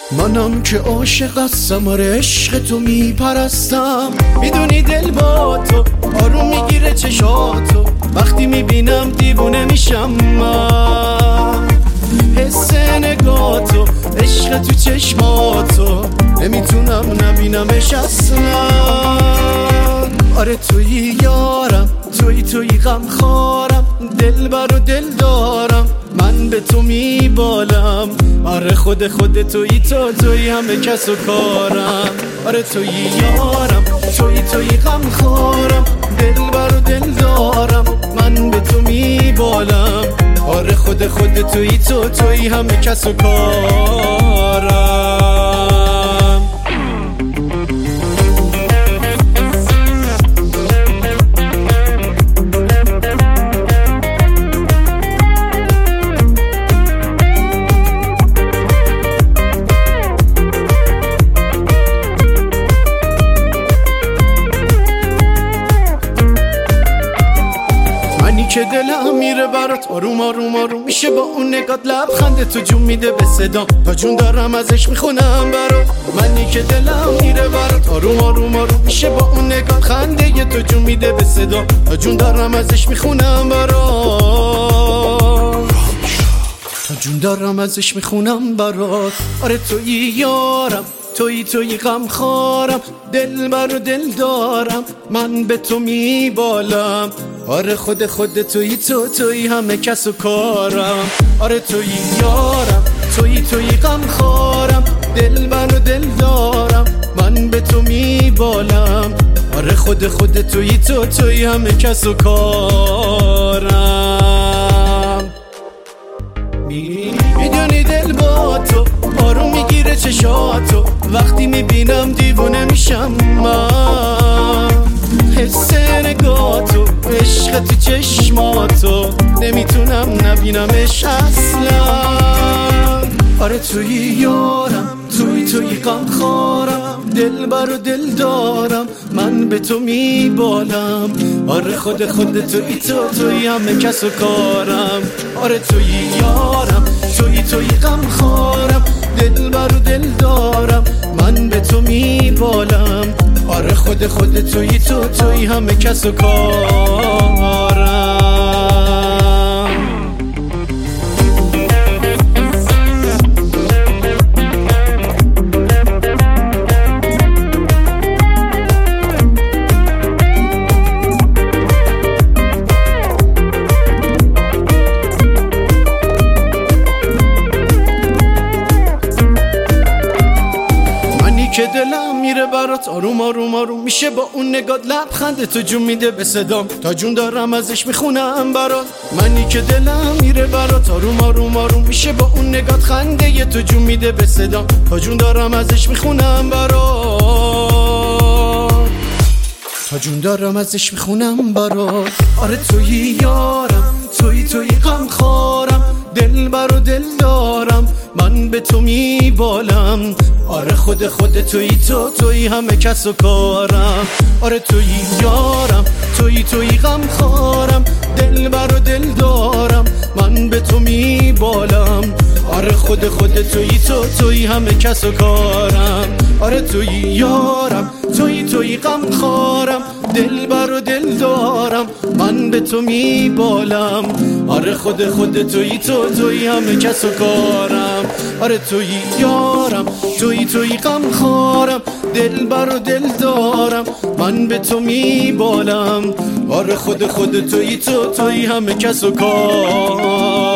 منم که عاشق هستم، آره عشق تو میپرستم. میدونی دل با تو آروم میگیره چشاتو، وقتی میبینم دیوونه میشم من. حس نگاتو، عشق تو چشماتو، نمیتونم نبینمش اصلا. آره تویی یارم، تویی غم خارم، دلبر و دل دارم، من به تو میبالم. آره خود تویی همه کس و کارم. آره تویی یارم، تویی غم خارم، دلبر و دل دارم، من به تو میبالم. آره خود تویی همه کس و کارم. که دلم میره برات آروم آروم آروم میشه، با اون نگات لبخند تو جون میده به صدام، تا جون دارم ازش میخونم برات. منی که دلم میره برات آروم آروم آروم میشه، با اون نگات خنده تو جون میده به صدام، تا جون دارم ازش میخونم برات، تا جون دارم ازش میخونم برات. آره تویی یارم، تویی غم خارم، دلبر و دل دارم، من به تو میبالم. آره خود تویی همه کس و کارم. آره تویی یارم، تویی غم خارم، دلبر و دل دارم، من به تو میبالم. آره خود تویی همه کس و کارم. میدونی دل با تو آروم میگیره چشاتو، وقتی میبینم دیوونه میشم من. حس نگاتو، عشق تو چشماتو، نمیتونم نبینمش اصلا. آره تویی یارم، تویی غم خارم، دلبر و دل دارم، من به تو میبالم. آره خود تویی همه کس و کارم. آره تویی یارم، تویی غم خارم، دلبر و دل دارم، من به تو میبالم. آره خود تویی همه کس و کارم. که دلم میره برات آروم آروم آروم میشه، با اون نگات لبخند تو جون میده به صدام، تا جون دارم ازش میخونم برات. منی که دلم میره برات آروم آروم آروم میشه، با اون نگات خنده تو جون میده به صدام، تا جون دارم ازش میخونم برات، تا جون دارم ازش میخونم برات. آره تویی یارم، تویی غم خارم، دلبر و دل دارم، من به تو میبالم. آره خود تویی همه کس و کارم. آره تویی یارم، تویی غم خارم، دلبر و دل دارم، من به تو میبالم. آره خود تویی همه کس و کارم. آره تویی یارم، تویی غم خارم، دلبر و دل دارم، من به تو میبالم. آره خود تویی همه کس و کارم. آره تویی یارم، تویی غم خارم، دلبر و دل دارم، من به تو میبالم. آره خود تویی همه کس و کارم.